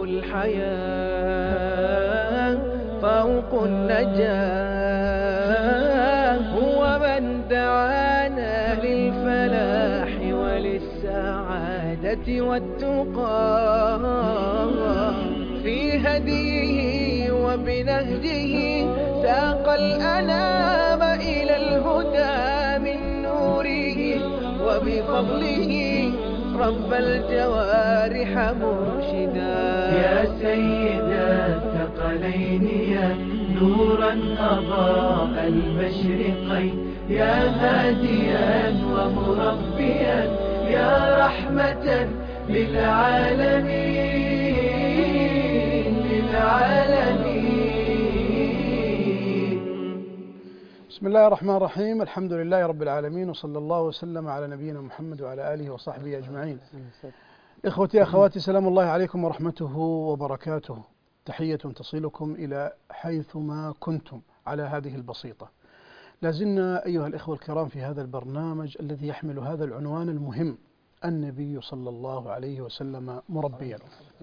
الحياة فوق النجاة، هو من دعانا للفلاح وللسعادة والتقى، في هديه وبنهجه ساق الأنام إلى الهدى من نوره، وبفضله رب الجوارح مرشدا. يا سيد الثقلين يا نورا أضاء المشرقين، يا هاديا ومربيا يا رحمة للعالمين بسم الله الرحمن الرحيم. الحمد لله رب العالمين، وصلى الله وسلم على نبينا محمد وعلى آله وصحبه أجمعين. إخوتي أخواتي، سلام الله عليكم ورحمته وبركاته. تحية تصلكم إلى حيثما كنتم على هذه البسيطة. لازلنا أيها الإخوة الكرام في هذا البرنامج الذي يحمل هذا العنوان المهم: النبي صلى الله عليه وسلم مربيا.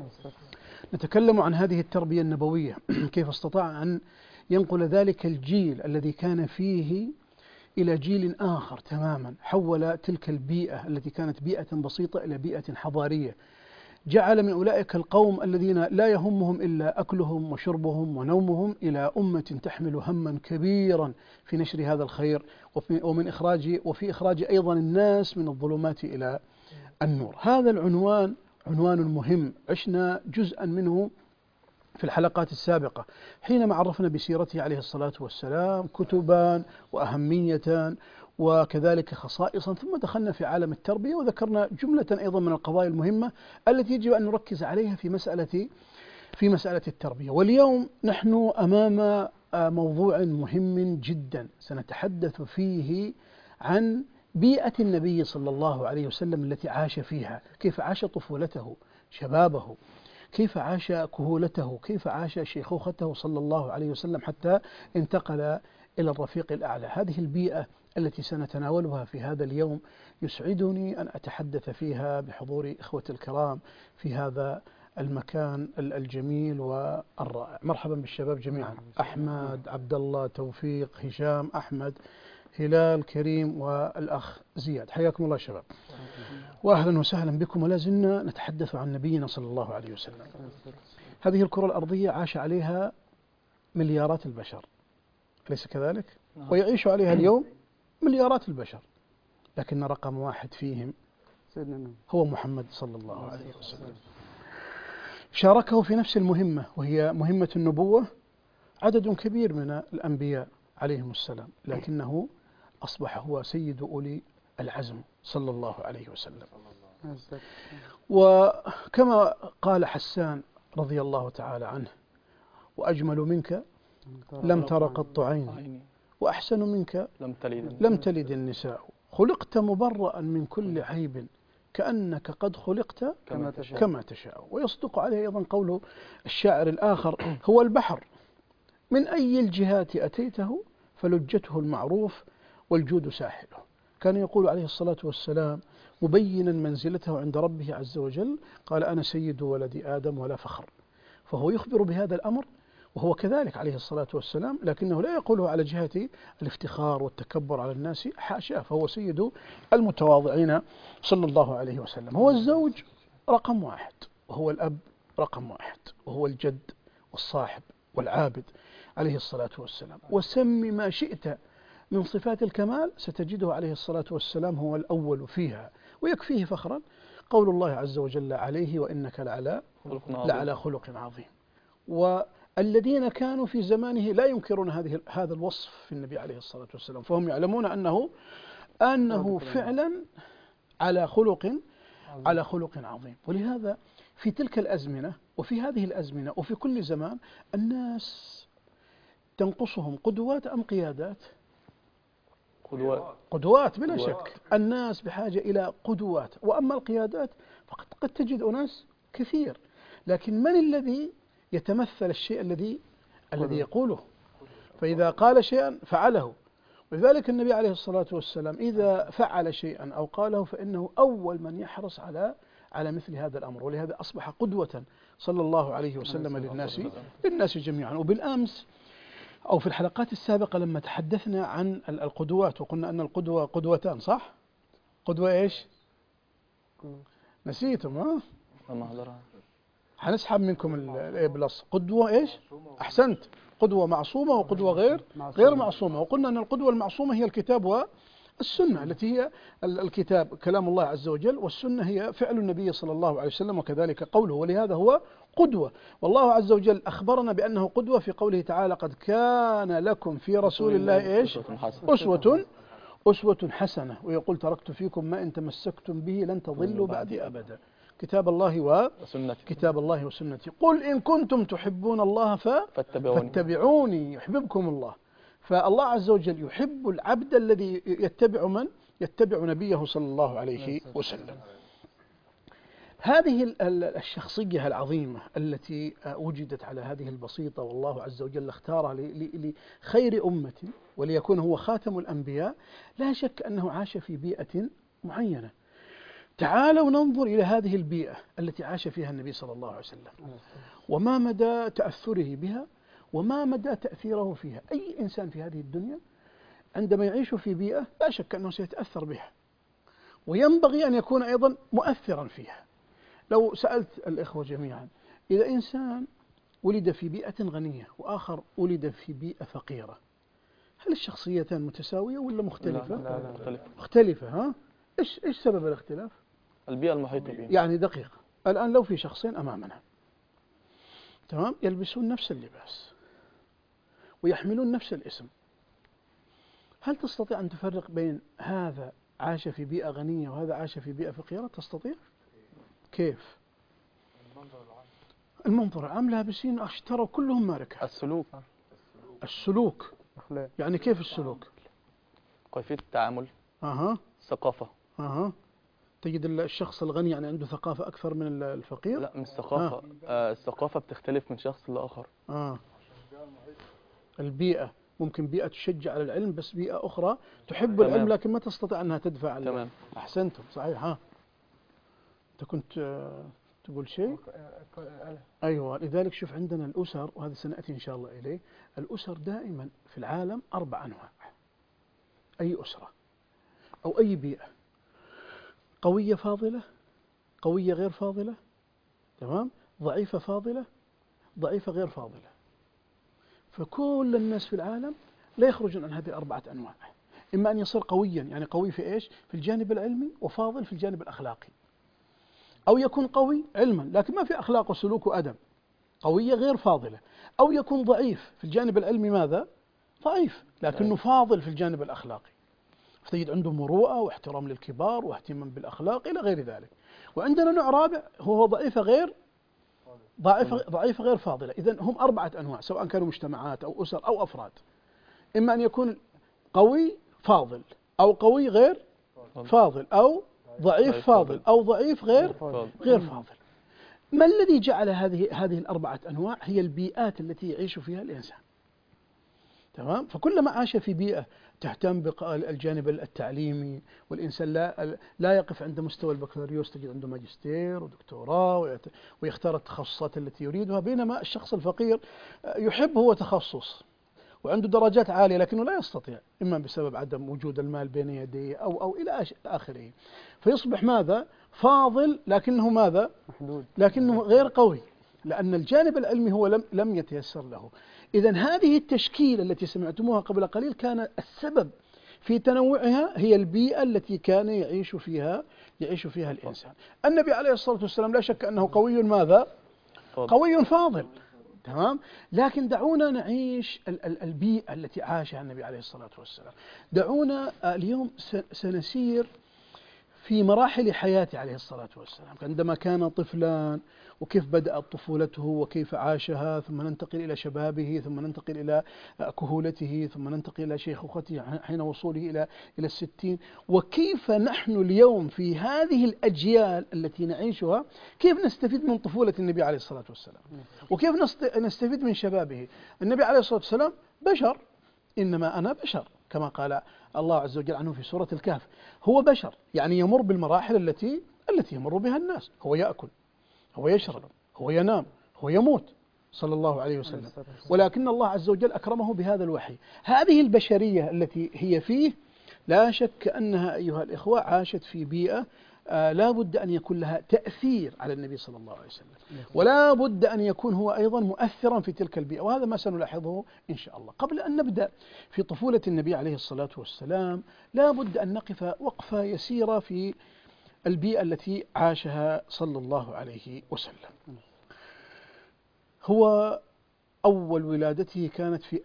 نتكلم عن هذه التربية النبوية، كيف استطاع أن ينقل ذلك الجيل الذي كان فيه إلى جيل آخر تماما، حول تلك البيئة التي كانت بيئة بسيطة إلى بيئة حضارية، جعل من أولئك القوم الذين لا يهمهم إلا أكلهم وشربهم ونومهم إلى أمة تحمل هما كبيرا في نشر هذا الخير وفي إخراج أيضا الناس من الظلمات إلى النور. هذا العنوان عنوان مهم، عشنا جزءا منه في الحلقات السابقة حينما عرفنا بسيرته عليه الصلاة والسلام كتبا وأهمية وكذلك خصائصا، ثم دخلنا في عالم التربية وذكرنا جملة أيضا من القضايا المهمة التي يجب أن نركز عليها في مسألة التربية. واليوم نحن أمام موضوع مهم جدا سنتحدث فيه عن بيئة النبي صلى الله عليه وسلم التي عاش فيها، كيف عاش طفولته، شبابه، كيف عاش كهولته، كيف عاش شيخوخته صلى الله عليه وسلم حتى انتقل إلى الرفيق الأعلى. هذه البيئة التي سنتناولها في هذا اليوم يسعدني أن أتحدث فيها بحضور إخوة الكرام في هذا المكان الجميل والرائع. مرحبا بالشباب جميعا: أحمد، عبد الله، توفيق، هشام، أحمد، هلال، كريم، والأخ زياد. حياكم الله شباب، وأهلا وسهلا بكم. ولا زلنا نتحدث عن نبينا صلى الله عليه وسلم. هذه الكرة الأرضية عاش عليها مليارات البشر، أليس كذلك؟ ويعيش عليها اليوم مليارات البشر، لكن رقم واحد فيهم هو محمد صلى الله عليه وسلم. شاركه في نفس المهمة وهي مهمة النبوة عدد كبير من الأنبياء عليهم السلام، لكنه أصبح هو سيد أولي العزم صلى الله عليه وسلم. وكما قال حسان رضي الله تعالى عنه: وأجمل منك لم تر قط عيني، وأحسن منك لم تلد النساء، خلقت مبرأ من كل عيب، كأنك قد خلقت كما تشاء. ويصدق عليه أيضا قول الشاعر الآخر: هو البحر من أي الجهات أتيته، فلجته المعروف والجود ساحله. كان يقول عليه الصلاة والسلام مبينا منزلته عند ربه عز وجل، قال: أنا سيد ولد آدم ولا فخر. فهو يخبر بهذا الأمر وهو كذلك عليه الصلاة والسلام، لكنه لا يقوله على جهة الافتخار والتكبر على الناس، حاشاه، فهو سيد المتواضعين صلى الله عليه وسلم. هو الزوج رقم واحد، وهو الأب رقم واحد، وهو الجد والصاحب والعابد عليه الصلاة والسلام. وسم ما شئت من صفات الكمال ستجده عليه الصلاة والسلام هو الأول فيها، ويكفيه فخرا قول الله عز وجل عليه: وإنك لعلى خلق عظيم. والذين كانوا في زمانه لا ينكرون هذا الوصف في النبي عليه الصلاة والسلام، فهم يعلمون أنه فعلا على خلق عظيم. ولهذا في تلك الأزمنة وفي هذه الأزمنة وفي كل زمان الناس تنقصهم قدوات أم قيادات؟ قدوات بلا شك. الناس بحاجة إلى قدوات، وأما القيادات فقد تجد أناس كثير، لكن من الذي يتمثل الشيء الذي يقوله؟ فإذا قال شيئا فعله. ولذلك النبي عليه الصلاة والسلام إذا فعل شيئا أو قاله فإنه أول من يحرص على على مثل هذا الأمر، ولهذا أصبح قدوة صلى الله عليه وسلم للناس جميعا. وبالأمس أو في الحلقات السابقة لما تحدثنا عن القدوات وقلنا أن القدوة قدوتان، صح؟ قدوة إيش؟ نسيتم ها؟ حنسحب منكم الاي بلس. قدوة إيش؟ أحسنت، قدوة معصومة وقدوة غير معصومة. وقلنا أن القدوة المعصومة هي الكتاب والسنة، التي هي الكتاب كلام الله عز وجل، والسنة هي فعل النبي صلى الله عليه وسلم وكذلك قوله، ولهذا هو قدوة. والله عز وجل أخبرنا بأنه قدوة في قوله تعالى: قد كان لكم في رسول الله إيش؟ أسوة حسنة. ويقول: تركت فيكم ما إن تمسكتم به لن تضلوا بعدي أبدا، كتاب الله وسنتي. قل إن كنتم تحبون الله فاتبعوني يحببكم الله. فالله عز وجل يحب العبد الذي يتبع نبيه صلى الله عليه وسلم. هذه الشخصية العظيمة التي وجدت على هذه البسيطة، والله عز وجل اختارها لخير أمة وليكون هو خاتم الأنبياء، لا شك أنه عاش في بيئة معينة. تعالوا ننظر إلى هذه البيئة التي عاش فيها النبي صلى الله عليه وسلم، وما مدى تأثره بها وما مدى تأثيره فيها. أي إنسان في هذه الدنيا عندما يعيش في بيئة لا شك أنه سيتأثر بها، وينبغي أن يكون أيضا مؤثرا فيها. لو سألت الإخوة جميعا، إذا إنسان ولد في بيئة غنية وآخر ولد في بيئة فقيرة، هل الشخصيتان متساوية ولا مختلفة؟ لا مختلفة. ها؟ إيش سبب الاختلاف؟ البيئة المحيطة به. يعني دقيقة، الآن لو في شخصين أمامنا، تمام، يلبسون نفس اللباس ويحملون نفس الاسم، هل تستطيع أن تفرق بين هذا عاش في بيئة غنية وهذا عاش في بيئة فقيرة؟ تستطيع؟ كيف؟ المنظر العام لابسين اشتروا كلهم ماركة. السلوك يعني كيف السلوك؟ كيفية التعامل. الثقافة. تجد الشخص الغني يعني عنده ثقافة أكثر من الفقير؟ لا، مش ثقافة. الثقافة بتختلف من شخص لآخر. البيئة ممكن بيئة تشجع على العلم، بس بيئة أخرى تحب العلم لكن ما تستطيع أنها تدفع عليه. تمام. أحسنتم، صحيح. أنت كنت تقول شيء؟ أيوة، لذلك شوف عندنا الأسر، وهذا سنأتي إن شاء الله إليه. الأسر دائما في العالم 4 أنواع. أي أسرة أو أي بيئة: قوية فاضلة، قوية غير فاضلة، تمام، ضعيفة فاضلة، ضعيفة غير فاضلة. فكل الناس في العالم لا يخرجون عن هذه 4 أنواع. إما أن يصير قويا، يعني قوي في إيش؟ في الجانب العلمي، وفاضل في الجانب الأخلاقي، أو يكون قوي علما لكن ما في أخلاق وسلوك وأدب، قوية غير فاضلة. أو يكون ضعيف في الجانب العلمي، ماذا؟ ضعيف لكنه فاضل في الجانب الأخلاقي، فتجد عنده مروءة واحترام للكبار واهتمام بالأخلاق إلى غير ذلك. وعندنا نوع رابع هو ضعيفة غير فاضلة. إذن هم 4 أنواع، سواء كانوا مجتمعات أو أسر أو أفراد. إما أن يكون قوي فاضل، أو قوي غير فاضل، أو ضعيف فاضل، أو ضعيف غير فاضل. ما الذي جعل هذه 4 أنواع؟ هي البيئات التي يعيش فيها الإنسان، تمام. فكلما عاش في بيئة تهتم بالجانب التعليمي، والإنسان لا يقف عند مستوى البكالوريوس، تجد عنده ماجستير ودكتوراه ويختار التخصصات التي يريدها، بينما الشخص الفقير يحب هو تخصص وعنده درجات عالية لكنه لا يستطيع، إما بسبب عدم وجود المال بين يديه أو إلى آخره. فيصبح ماذا؟ فاضل لكنه ماذا؟ محدود، لكنه غير قوي، لأن الجانب العلمي هو لم يتيسر له. إذن هذه التشكيلة التي سمعتموها قبل قليل كان السبب في تنوعها هي البيئة التي كان يعيش فيها الإنسان. النبي عليه الصلاة والسلام لا شك أنه قوي ماذا؟ قوي فاضل، تمام. لكن دعونا نعيش البيئة التي عاشها النبي عليه الصلاة والسلام. دعونا اليوم سنسير في مراحل حياته عليه الصلاة والسلام، عندما كان طفلا وكيف بدأت طفولته وكيف عاشها، ثم ننتقل إلى شبابه، ثم ننتقل إلى كهولته، ثم ننتقل إلى شيخوخته حين وصوله إلى 60، وكيف نحن اليوم في هذه الأجيال التي نعيشها كيف نستفيد من طفولة النبي عليه الصلاة والسلام، وكيف نستفيد من شبابه. النبي عليه الصلاة والسلام بشر، إنما أنا بشر، كما قال الله عز وجل عنه في سورة الكهف. هو بشر، يعني يمر بالمراحل التي التي يمر بها الناس، هو يأكل، هو يشرب، هو ينام، هو يموت صلى الله عليه وسلم، ولكن الله عز وجل أكرمه بهذا الوحي. هذه البشرية التي هي فيه لا شك أنها أيها الإخوة عاشت في بيئة لا بد أن يكون لها تأثير على النبي صلى الله عليه وسلم، ولا بد أن يكون هو أيضا مؤثرا في تلك البيئة، وهذا ما سنلاحظه إن شاء الله. قبل أن نبدأ في طفولة النبي عليه الصلاة والسلام لا بد أن نقف وقفة يسيرة في البيئة التي عاشها صلى الله عليه وسلم. هو أول ولادته كانت في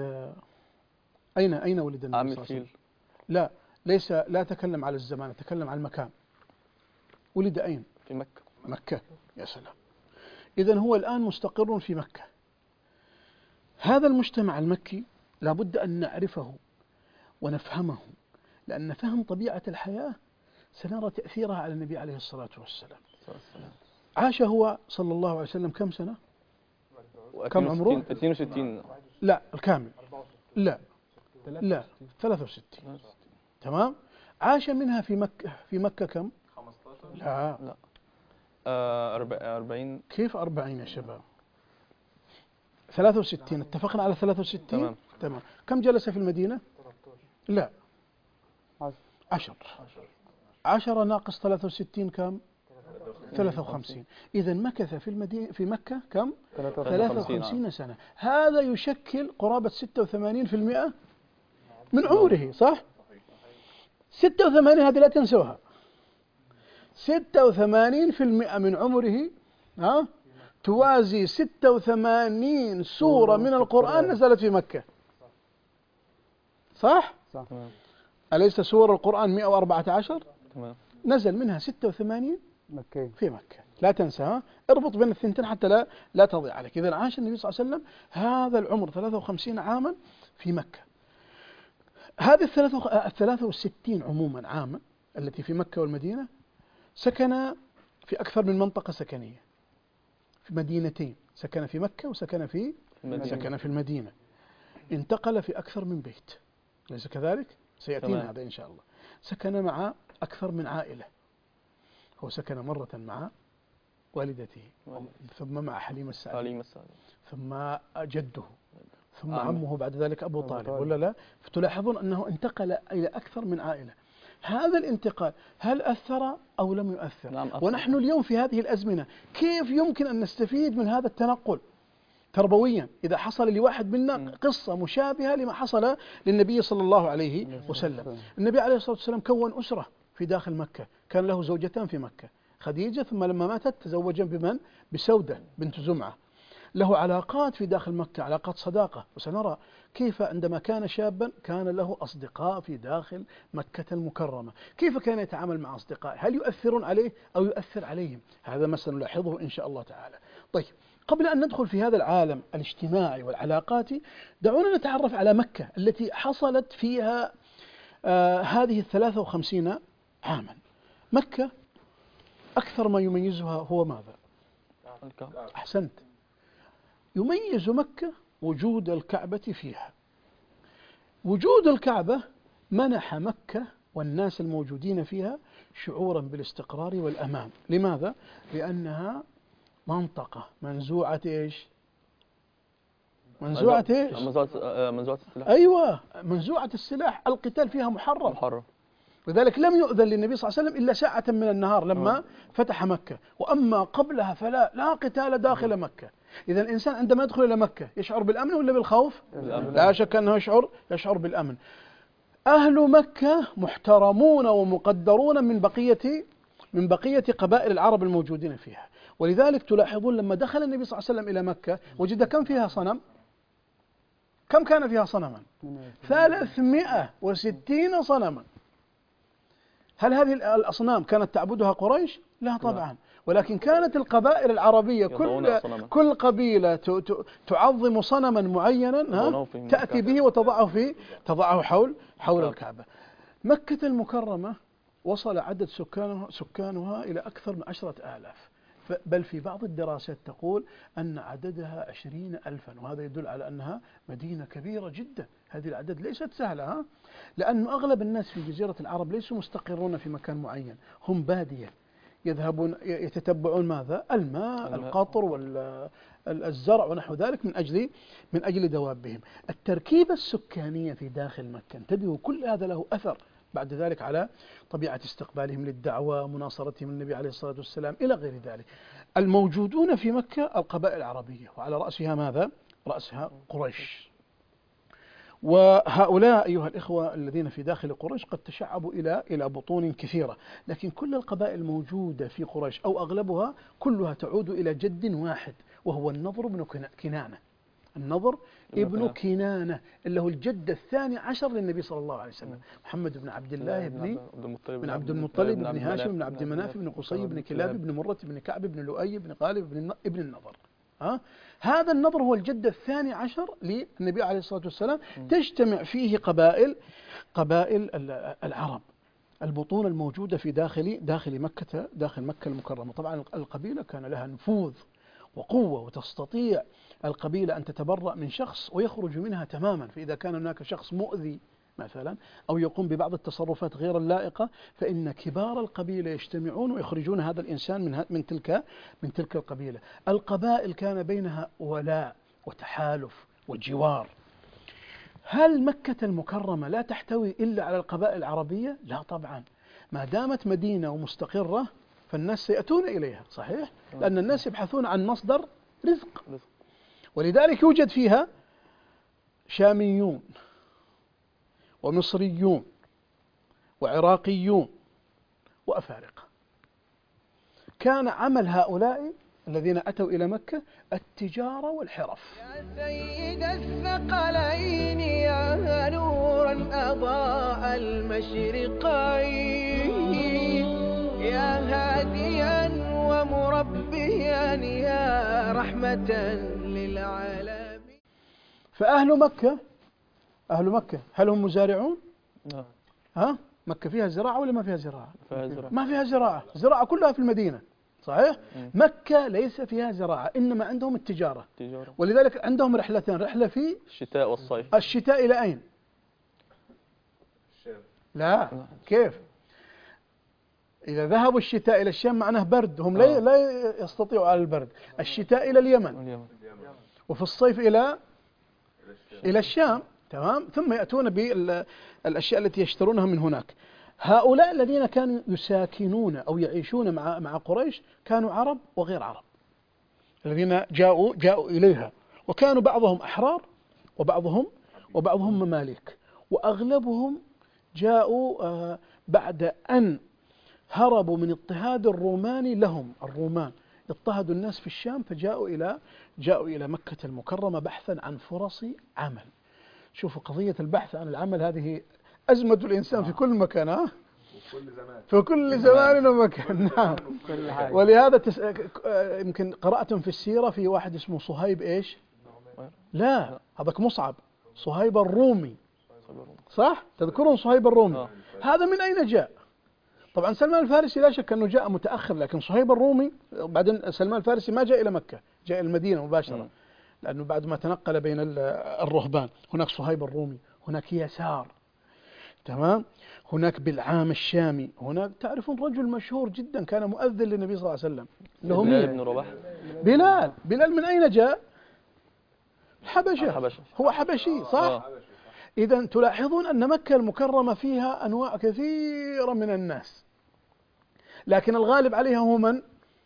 أين ولد النبي عام صلى الله عليه وسلم؟ الفيل. لا، لا أتكلم على الزمان، أتكلم على المكان. ولد أين؟ في مكة. مكة، يا سلام. إذن هو الآن مستقر في مكة. هذا المجتمع المكي لابد أن نعرفه ونفهمه، لأن فهم طبيعة الحياة سنرى تأثيرها على النبي عليه الصلاة والسلام. عاش هو صلى الله عليه وسلم كم سنة؟ كم عمره؟ 62. لا الكامل، لا 63. تمام. عاش منها في مكة كم؟ 15. لا 40. كيف 40 يا شباب؟ 63. اتفقنا على 63. تمام. كم جلس في المدينة؟ لا 10 ناقص 63 كم؟ 53. إذا مكث في مكة كم؟ 53 سنة. هذا يشكل قرابة 86% من عمره، صح؟ 86 هذه لا تنسوها. 86% من عمره توازي 86 سورة من القرآن نزلت في مكة، صح؟ أليس سور القرآن 114؟ نزل منها 86 في مكة. لا تنسى، اربط بين الثنتين حتى لا تضيع عليك. إذا عاش النبي صلى الله عليه وسلم هذا العمر 53 عاما في مكة. هذه 63 عموما عاما التي في مكة والمدينة سكن في أكثر من منطقة سكنية، في مدينتين، سكن في مكة وسكن في المدينة. انتقل في أكثر من بيت، ليس كذلك؟ سيأتينا هذا إن شاء الله. سكن مع أكثر من عائلة. هو سكن مرة مع والدته، ثم مع حليمة السعدية، ثم جده، ثم عمه بعد ذلك أبو طالب، ولا لا؟ فتلاحظون أنه انتقل إلى أكثر من عائلة. هذا الانتقال هل أثر أو لم يؤثر؟ نعم أثر. ونحن اليوم في هذه الأزمنة كيف يمكن أن نستفيد من هذا التنقل تربويا إذا حصل لواحد منا قصة مشابهة لما حصل للنبي صلى الله عليه وسلم؟ النبي عليه الصلاة والسلام كون أسرة في داخل مكة، كان له زوجتان في مكة، خديجة، ثم لما ماتت تزوج بمن؟ بسودة بنت زمعة. له علاقات في داخل مكة، علاقات صداقة، وسنرى كيف عندما كان شابا كان له أصدقاء في داخل مكة المكرمة، كيف كان يتعامل مع أصدقائه، هل يؤثرون عليه أو يؤثر عليهم؟ هذا ما سنلاحظه إن شاء الله تعالى. طيب، قبل أن ندخل في هذا العالم الاجتماعي والعلاقاتي، دعونا نتعرف على مكة التي حصلت فيها هذه 53 عاما. مكة أكثر ما يميزها هو ماذا؟ أحسنت. يميز مكة وجود الكعبة فيها. وجود الكعبة منح مكة والناس الموجودين فيها شعورا بالاستقرار والأمان. لماذا؟ لأنها منطقة منزوعة إيش؟ منزوعة إيش؟ منزوعة السلاح. أيوة، منزوعة السلاح، القتال فيها محرم. لذلك لم يؤذن للنبي صلى الله عليه وسلم إلا ساعة من النهار لما فتح مكة، وأما قبلها لا قتال داخل مكة. إذا الإنسان عندما يدخل إلى مكة يشعر بالأمن ولا بالخوف؟ لا شك أنه يشعر بالأمن. أهل مكة محترمون ومقدرون من بقية قبائل العرب الموجودين فيها، ولذلك تلاحظون لما دخل النبي صلى الله عليه وسلم إلى مكة وجد كم فيها صنم؟ كم كان فيها صنما؟ 360 صنما. هل هذه الأصنام كانت تعبدها قريش؟ لا طبعا، ولكن كانت القبائل العربية كل قبيلة تعظم صنما معينا تأتي به تضعه حول الكعبة. مكة المكرمة وصل عدد سكانها إلى أكثر من 10,000، بل في بعض الدراسات تقول أن عددها 20,000، وهذا يدل على أنها مدينة كبيرة جدا. هذه الأعداد ليست سهلة، لأن أغلب الناس في جزيرة العرب ليسوا مستقرون في مكان معين، هم بادية يذهبون يتتبعون ماذا؟ الماء، القطر والزرع ونحو ذلك من أجل دوابهم. التركيبة السكانية في داخل مكة، انتبهوا، كل هذا له أثر بعد ذلك على طبيعة استقبالهم للدعوة، مناصرتهم النبي عليه الصلاة والسلام إلى غير ذلك. الموجودون في مكة القبائل العربية، وعلى رأسها ماذا؟ رأسها قريش. وهؤلاء أيها الإخوة الذين في داخل قريش قد تشعبوا إلى بطون كثيرة، لكن كل القبائل الموجودة في قريش أو أغلبها كلها تعود إلى جد واحد، وهو النضر بن كنانة. النضر ابن كنانة اللي هو الجد الثاني عشر للنبي صلى الله عليه وسلم، محمد بن عبد الله بن عبد المطلب بن هاشم بن عبد مناف بن قصي بن كلاب بن مرة بن كعب بن لؤي بن غالب بن النضر. هذا النضر هو الجد الثاني عشر للنبي عليه الصلاة والسلام. تجتمع فيه قبائل العرب، البطون الموجودة في داخل مكة المكرمة. طبعا القبيلة كان لها نفوذ وقوة، وتستطيع القبيلة أن تتبرأ من شخص ويخرج منها تماما. فإذا كان هناك شخص مؤذي مثلا أو يقوم ببعض التصرفات غير اللائقة، فإن كبار القبيلة يجتمعون ويخرجون هذا الإنسان من تلك القبيلة. القبائل كان بينها ولاء وتحالف وجوار. هل مكة المكرمة لا تحتوي إلا على القبائل العربية؟ لا طبعا، ما دامت مدينة ومستقرة فالناس سيأتون إليها، صحيح؟ لأن الناس يبحثون عن مصدر رزق، ولذلك يوجد فيها شاميون ومصريون وعراقيون وأفارقة. كان عمل هؤلاء الذين أتوا إلى مكة التجارة والحرف. يا سيد الثقلين يا نورا أضاء المشرقين، يا هاديا ومربيا يا رحمة للعالمين. فأهل مكة هل هم مزارعون؟ مكة فيها زراعة ولا ما فيها زراعة؟ ما فيها زراعة، زراعة كلها في المدينة، صحيح؟ مكة ليس فيها زراعة، إنما عندهم التجارة. ولذلك عندهم رحلتين، رحلة في الشتاء والصيف. الشتاء إلى أين؟ لا، كيف؟ إذا ذهبوا الشتاء إلى الشام معناه برد، هم لا يستطيعوا على البرد. الشتاء إلى اليمن، وفي الصيف إلى الشام، تمام؟ ثم يأتون بالأشياء التي يشترونها من هناك. هؤلاء الذين كانوا يساكنون أو يعيشون مع قريش كانوا عرب وغير عرب، الذين جاءوا إليها، وكانوا بعضهم أحرار وبعضهم مماليك، وأغلبهم جاءوا بعد أن هربوا من اضطهاد الروماني لهم. الرومان اضطهدوا الناس في الشام، فجاءوا إلى مكة المكرمة بحثا عن فرص عمل. شوفوا قضية البحث عن العمل هذه أزمة الإنسان في كل مكان، في كل زمان ومكان. نعم. ولهذا يمكن قرأتم في السيرة في واحد اسمه صهيب إيش؟ لا، هذاك مصعب، صهيب الرومي، صح؟ تذكرون صهيب الرومي؟ هذا من أين جاء؟ طبعا سلمان الفارسي لا شك أنه جاء متأخر، لكن صهيب الرومي بعدين سلمان الفارسي ما جاء إلى مكة، جاء إلى المدينة مباشرة، لأنه بعد ما تنقل بين الرهبان. هناك صهيب الرومي، هناك يسار، تمام، هناك بلعام الشامي، هناك تعرفون رجل مشهور جدا كان مؤذن للنبي صلى الله عليه وسلم، بلال بن رباح. بلال من أين جاء؟ الحبشة، هو حبشي، صح؟ إذا تلاحظون أن مكة المكرمة فيها أنواع كثيرة من الناس، لكن الغالب عليها هو من؟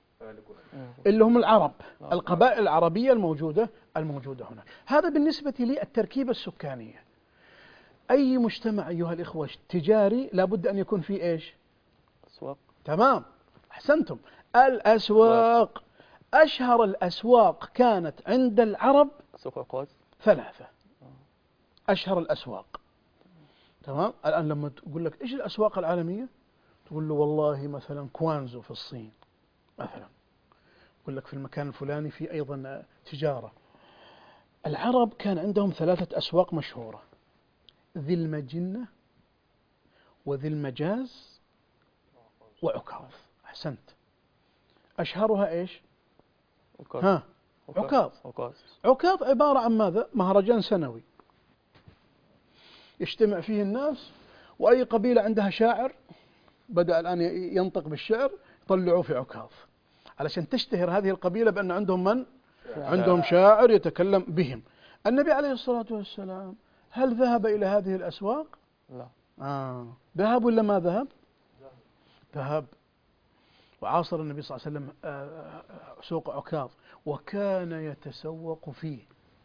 اللي هم العرب، القبائل العربية الموجودة هنا. هذا بالنسبة للتركيبة السكانية. أي مجتمع أيها الإخوة تجاري لابد أن يكون فيه إيش؟ أسواق. تمام، أحسنتم. الأسواق، أشهر الأسواق كانت عند العرب سوق عكاظ 3 أشهر الأسواق، تمام. الآن لما تقول لك إيش الأسواق العالمية، تقول له والله مثلا كوانزو في الصين مثلا، يقول لك في المكان الفلاني في أيضا تجارة. العرب كان عندهم 3 أسواق مشهورة، ذي المجنة وذي المجاز وعكاظ. أحسنت. أشهرها إيش؟ عكاظ عبارة عن ماذا؟ مهرجان سنوي يجتمع فيه الناس، وأي قبيلة عندها شاعر بدأ الآن ينطق بالشعر طلعوا في عكاظ علشان تشتهر هذه القبيلة بأن عندهم من؟ عندهم شاعر يتكلم بهم. النبي عليه الصلاة والسلام هل ذهب إلى هذه الأسواق؟ لا. ذهب ولا ما ذهب؟ ذهب. وعاصر النبي صلى الله عليه وسلم سوق عكاظ وكان يتسوق فيه.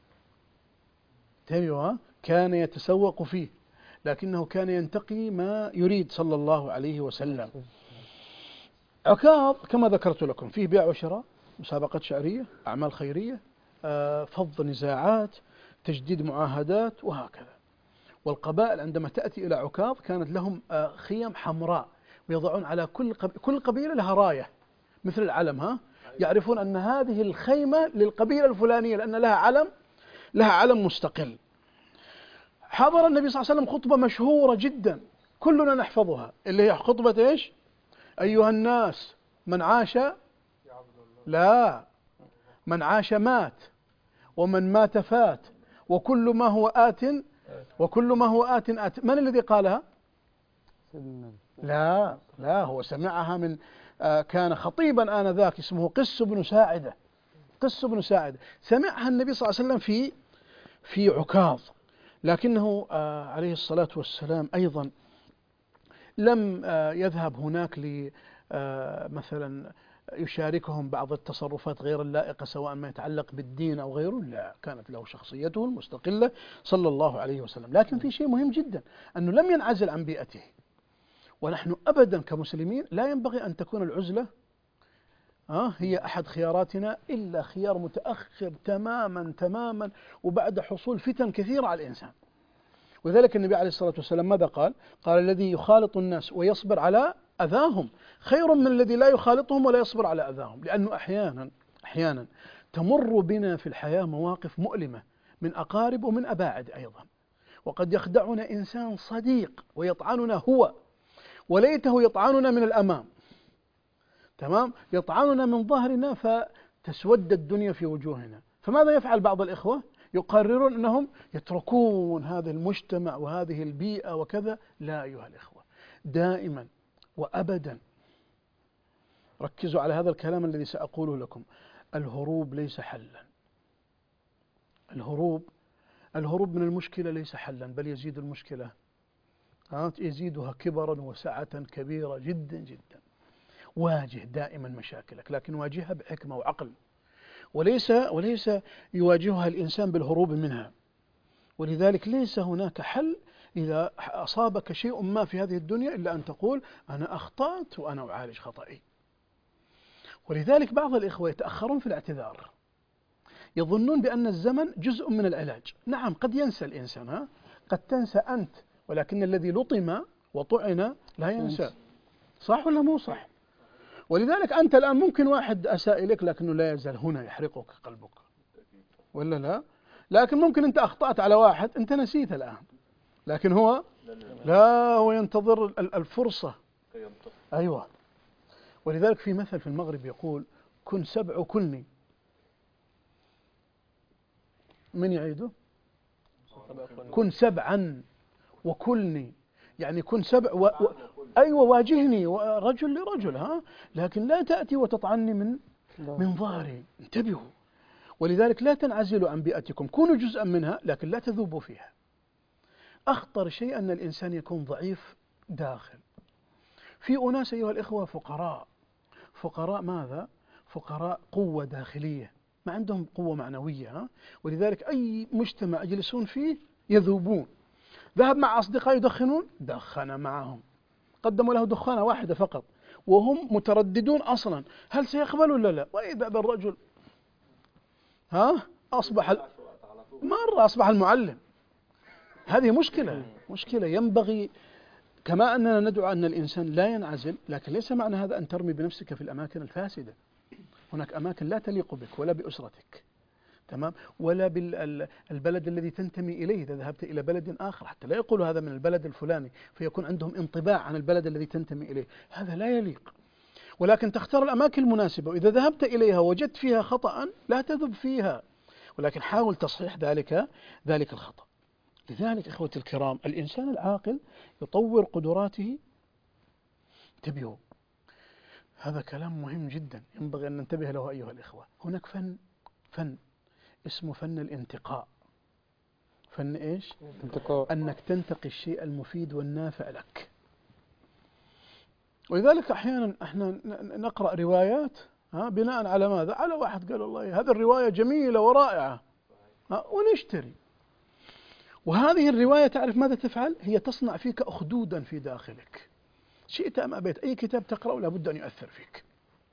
تبعوا، كان يتسوق فيه، لكنه كان ينتقي ما يريد صلى الله عليه وسلم. عكاظ كما ذكرت لكم فيه بيع وشراء، مسابقات شعرية، أعمال خيرية، فض نزاعات، تجديد معاهدات، وهكذا. والقبائل عندما تأتي إلى عكاظ كانت لهم خيم حمراء، ويضعون على كل قبيلة لها راية مثل العلم، يعرفون أن هذه الخيمة للقبيلة الفلانية لأن لها علم مستقل. حضر النبي صلى الله عليه وسلم خطبة مشهورة جدا كلنا نحفظها، اللي هي خطبة إيش؟ أيها الناس من عاش، لا، من عاش مات، ومن مات فات، وكل ما هو آت آت. من الذي قالها؟ لا، هو سمعها من كان خطيبا آنذاك اسمه قس بن ساعدة. سمعها النبي صلى الله عليه وسلم في عكاظ، لكنه عليه الصلاة والسلام أيضا لم يذهب هناك مثلا يشاركهم بعض التصرفات غير اللائقة سواء ما يتعلق بالدين أو غيره، لا، كانت له شخصيته المستقلة صلى الله عليه وسلم. لكن في شيء مهم جدا، أنه لم ينعزل عن بيئته، ونحن أبدا كمسلمين لا ينبغي أن تكون العزلة هي أحد خياراتنا إلا خيار متأخر تماما وبعد حصول فتن كثيرة على الإنسان. وذلك النبي عليه الصلاة والسلام ماذا قال؟ قال الذي يخالط الناس ويصبر على أذاهم خير من الذي لا يخالطهم ولا يصبر على أذاهم. لأنه أحيانا تمر بنا في الحياة مواقف مؤلمة من أقارب ومن أباعد أيضا، وقد يخدعنا إنسان صديق ويطعننا هو، وليته يطعننا من الأمام، تمام، يطعننا من ظهرنا فتسود الدنيا في وجوهنا. فماذا يفعل بعض الإخوة؟ يقررون أنهم يتركون هذا المجتمع وهذه البيئة وكذا. لا أيها الإخوة، دائما وأبدا ركزوا على هذا الكلام الذي سأقوله لكم. الهروب ليس حلا. الهروب من المشكلة ليس حلا، بل يزيد المشكلة، يزيدها كبرا وسعة كبيرة جدا جدا. واجه دائما مشاكلك، لكن واجهها بحكمة وعقل، وليس يواجهها الإنسان بالهروب منها. ولذلك ليس هناك حل إذا أصابك شيء ما في هذه الدنيا إلا أن تقول أنا أخطأت وأنا أعالج خطئي. ولذلك بعض الإخوة يتأخرون في الاعتذار، يظنون بأن الزمن جزء من العلاج. نعم، قد ينسى الإنسان، قد تنسى أنت، ولكن الذي لطم وطعن لا ينسى. صح ولا مو صح؟ ولذلك أنت الآن ممكن واحد أساء إليك لكنه لا يزال هنا يحرقك قلبك، ولا لا؟ لكن ممكن أنت أخطأت على واحد أنت نسيت الآن، لكن هو هو ينتظر الفرصة. أيوة. ولذلك في مثل في المغرب يقول كن سبع كلني. من يعيده؟ كن سبعا وكلني، يعني كن سبع أيوة، واجهني رجل لرجل، لكن لا تأتي وتطعني من ظهري. انتبهوا. ولذلك لا تنعزلوا عن بيئتكم، كونوا جزءا منها لكن لا تذوبوا فيها. أخطر شيء أن الإنسان يكون ضعيف داخل. في أناس أيها الإخوة فقراء ماذا؟ فقراء قوة داخلية، ما عندهم قوة معنوية، ولذلك أي مجتمع يجلسون فيه يذوبون. ذهب مع أصدقاء يدخنون، دخن معهم، قدموا له دخانة واحدة فقط وهم مترددون أصلا هل سيقبل ولا لا. وإذا بالرجل أصبح المعلم. هذه مشكلة ينبغي، كما أننا ندعو أن الإنسان لا ينعزل، لكن ليس معنى هذا أن ترمي بنفسك في الأماكن الفاسدة. هناك أماكن لا تليق بك ولا بأسرتك، تمام، ولا بالبلد الذي تنتمي إليه. إذا ذهبت إلى بلد آخر حتى لا يقولوا هذا من البلد الفلاني فيكون عندهم انطباع عن البلد الذي تنتمي إليه، هذا لا يليق. ولكن تختار الأماكن المناسبة، وإذا ذهبت إليها وجدت فيها خطأ لا تذب فيها، ولكن حاول تصحيح ذلك الخطأ. لذلك إخوتي الكرام، الإنسان العاقل يطور قدراته. انتبهوا، هذا كلام مهم جدا ينبغي أن ننتبه له أيها الإخوة. هناك فن اسمه فن الانتقاء. فن إيش؟ انتقاء. أنك تنتقي الشيء المفيد والنافع لك. ولذلك أحيانا احنا نقرأ روايات بناء على ماذا؟ على واحد قال والله هذه الرواية جميلة ورائعة ونشتري. وهذه الرواية تعرف ماذا تفعل؟ هي تصنع فيك أخدودا في داخلك، شئت أم أبيت. أي كتاب تقرأه لابد أن يؤثر فيك.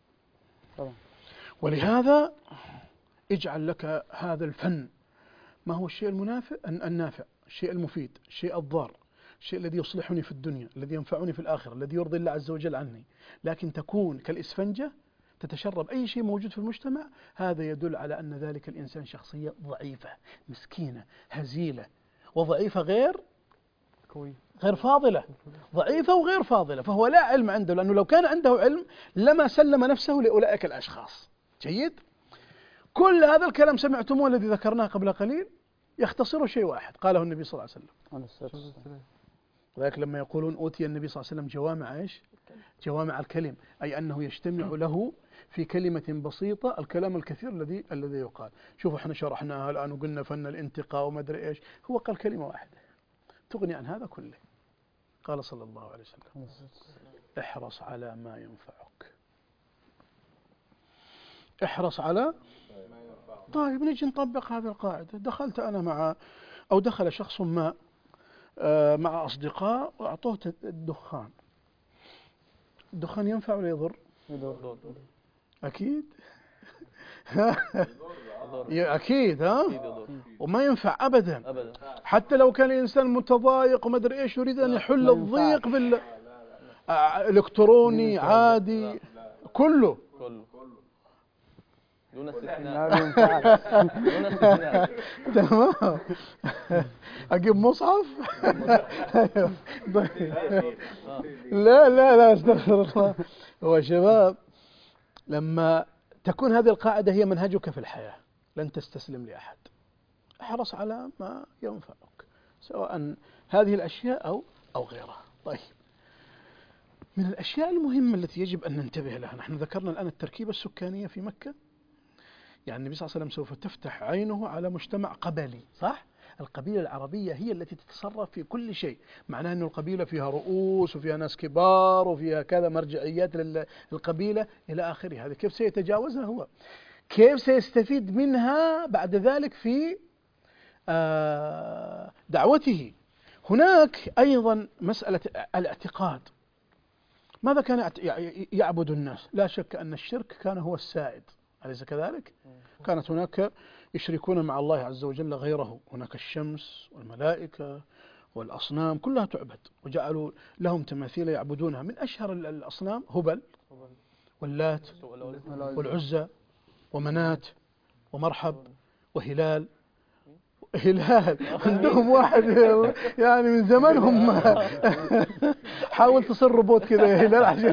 ولهذا اجعل لك هذا الفن. ما هو الشيء النافع، الشيء المفيد، الشيء الضار، الشيء الذي يصلحني في الدنيا، الذي ينفعني في الآخرة، الذي يرضي الله عز وجل عني. لكن تكون كالإسفنجة تتشرب أي شيء موجود في المجتمع. هذا يدل على أن ذلك الإنسان شخصية ضعيفة مسكينة هزيلة، وضعيفة غير فاضلة، ضعيفة وغير فاضلة. فهو لا علم عنده، لأنه لو كان عنده علم لما سلم نفسه لأولئك الأشخاص. جيد؟ كل هذا الكلام سمعتموه الذي ذكرناه قبل قليل يختصره شيء واحد قاله النبي صلى الله عليه وسلم. ولذلك لما يقولون أوتي النبي صلى الله عليه وسلم جوامع إيش؟ جوامع الكلم، أي أنه يجتمع له في كلمة بسيطة الكلام الكثير الذي يقال. شوفوا احنا شرحناها الآن وقلنا فن الانتقاء وما أدري إيش، هو قال كلمة واحدة تغني عن هذا كله. قال صلى الله عليه وسلم: احرص على ما ينفعك. احرص على. طيب نجي نطبق هذه القاعدة. دخلت أنا أو دخل شخص ما مع أصدقاء وأعطوه الدخان. الدخان ينفع ولا يضر؟ يضر. أكيد. أكيد وما ينفع أبدا. حتى لو كان الإنسان متضايق وما أدري إيش يريد أن يحل الضيق بالإلكتروني عادي كله دون استثناء. تمام. أجيب مصحف. لا استغفر الله. هو شباب لما تكون هذه القاعدة هي منهجك في الحياة لن تستسلم لأحد. احرص على ما ينفعك سواء هذه الأشياء أو غيرها. طيب، من الأشياء المهمة التي يجب أن ننتبه لها، نحن ذكرنا الآن التركيبة السكانية في مكة. يعني النبي صلى الله عليه وسلم سوف تفتح عينه على مجتمع قبلي، صح؟ القبيلة العربية هي التي تتصرف في كل شيء. معناه أن القبيلة فيها رؤوس وفيها ناس كبار وفيها كذا مرجعيات للقبيلة إلى آخره. هذا كيف سيتجاوزها هو؟ كيف سيستفيد منها بعد ذلك في دعوته؟ هناك أيضا مسألة الاعتقاد. ماذا كان يعبد الناس؟ لا شك أن الشرك كان هو السائد، أليس كذلك؟ كانت هناك يشركون مع الله عز وجل غيره. هناك الشمس والملائكة والأصنام كلها تعبد، وجعلوا لهم تماثيل يعبدونها. من أشهر الأصنام هبل واللات والعزى ومنات ومرحب وهلال. عندهم واحد يعني من زمانهم. حاول تصير روبوت كذا يا هلال عشان.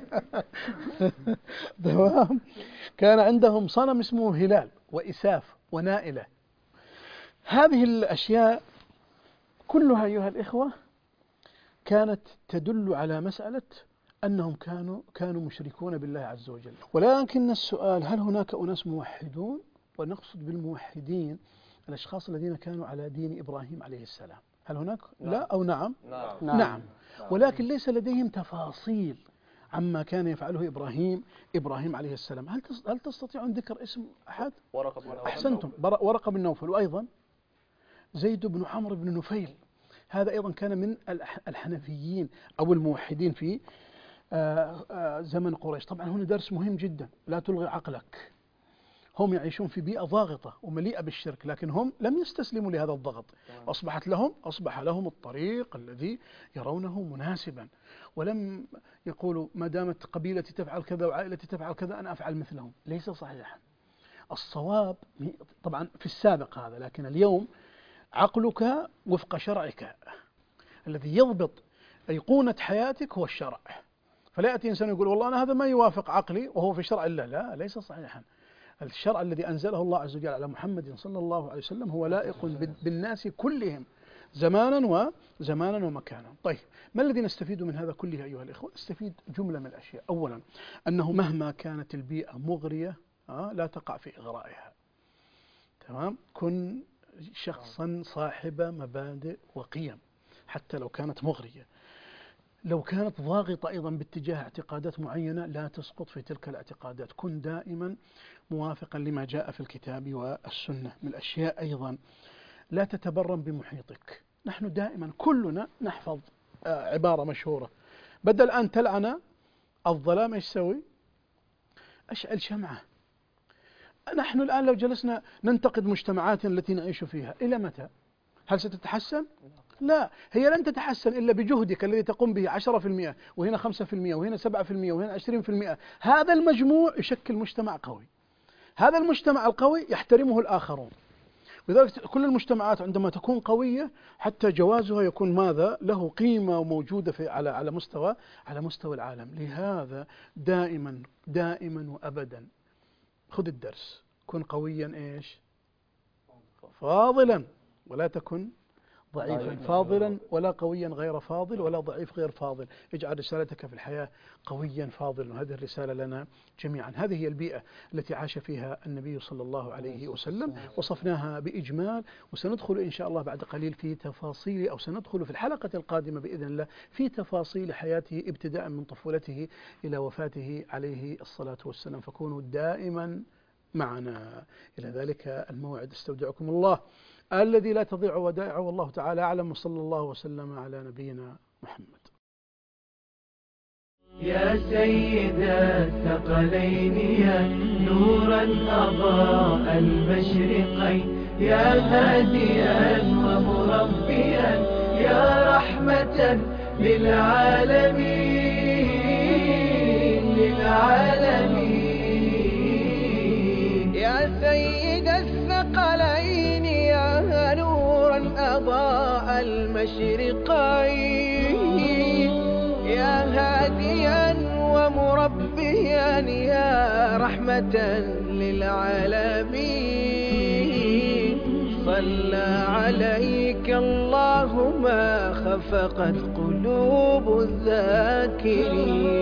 تمام. كان عندهم صنم اسمه هلال وإساف ونائلة. هذه الأشياء كلها أيها الإخوة كانت تدل على مسألة أنهم كانوا مشركون بالله عز وجل. ولكن السؤال: هل هناك أناس موحدون؟ ونقصد بالموحدين الأشخاص الذين كانوا على دين إبراهيم عليه السلام. هل هناك؟ لا أو نعم؟ نعم. ولكن ليس لديهم تفاصيل عما كان يفعله إبراهيم عليه السلام. هل تستطيعون ذكر اسم أحد؟ أحسنتم، ورقة بن نوفل. وأيضا زيد بن عمرو بن نفيل، هذا أيضا كان من الحنفيين أو الموحدين في زمن قريش. طبعا هنا درس مهم جدا، لا تلغي عقلك. هم يعيشون في بيئة ضاغطة ومليئة بالشرك، لكن هم لم يستسلموا لهذا الضغط. أصبح لهم الطريق الذي يرونه مناسبا، ولم يقولوا ما دامت قبيلتي تفعل كذا وعائلتي تفعل كذا أنا أفعل مثلهم. ليس صحيحا. الصواب طبعا في السابق هذا، لكن اليوم عقلك وفق شرعك. الذي يضبط أيقونة حياتك هو الشرع. فلا يأتي إنسان يقول والله أنا هذا ما يوافق عقلي وهو في شرع الله. لا، ليس صحيحا. الشرع الذي أنزله الله عز وجل على محمد صلى الله عليه وسلم هو لائق بالناس كلهم، زمانا ومكانا. طيب، ما الذي نستفيد من هذا كله أيها الإخوة؟ نستفيد جملة من الأشياء. أولا، أنه مهما كانت البيئة مغرية لا تقع في إغرائها. تمام؟ كن شخصا صاحب مبادئ وقيم حتى لو كانت مغرية. لو كانت ضاغطة أيضا باتجاه اعتقادات معينة لا تسقط في تلك الاعتقادات. كن دائما موافقا لما جاء في الكتاب والسنة. من الأشياء أيضا لا تتبرم بمحيطك. نحن دائما كلنا نحفظ عبارة مشهورة: بدل أن تلعن الظلام ايش سوي؟ أشعل شمعة. نحن الآن لو جلسنا ننتقد مجتمعاتنا التي نعيش فيها إلى متى؟ هل ستتحسن؟ لا، هي لن تتحسن إلا بجهدك الذي تقوم به 10%، وهنا 5%، وهنا 7%، وهنا 20%. هذا المجموع يشكل مجتمع قوي. هذا المجتمع القوي يحترمه الآخرون. لذلك كل المجتمعات عندما تكون قوية حتى جوازها يكون ماذا؟ له قيمة وموجودة على مستوى العالم. لهذا دائما وأبدا خذ الدرس: كن قويا ايش؟ فاضلا، ولا تكن ضعيفا فاضلا، ولا قويا غير فاضل، ولا ضعيف غير فاضل. اجعل رسالتك في الحياة قويا فاضلا، وهذه الرسالة لنا جميعا. هذه هي البيئة التي عاش فيها النبي صلى الله عليه وسلم، وصفناها بإجمال. وسندخل إن شاء الله بعد قليل في تفاصيل، أو سندخل في الحلقة القادمة بإذن الله في تفاصيل حياته ابتداء من طفولته إلى وفاته عليه الصلاة والسلام. فكونوا دائما معنا. إلى ذلك الموعد استودعكم الله الذي لا تضيع ودائعه، والله تعالى أعلم، وصلى الله وسلم على نبينا محمد. يا سيد الثقلين يا نورا أضاء المشرقين، يا هاديا ومربيا، يا رحمة للعالمين. يا سيد الثقلين يا نورا أضاء المشرقين، يا هاديا ومربيا، يا رحمة للعالمين. صلى عليك الله ما خفقت قلوب الذاكرين.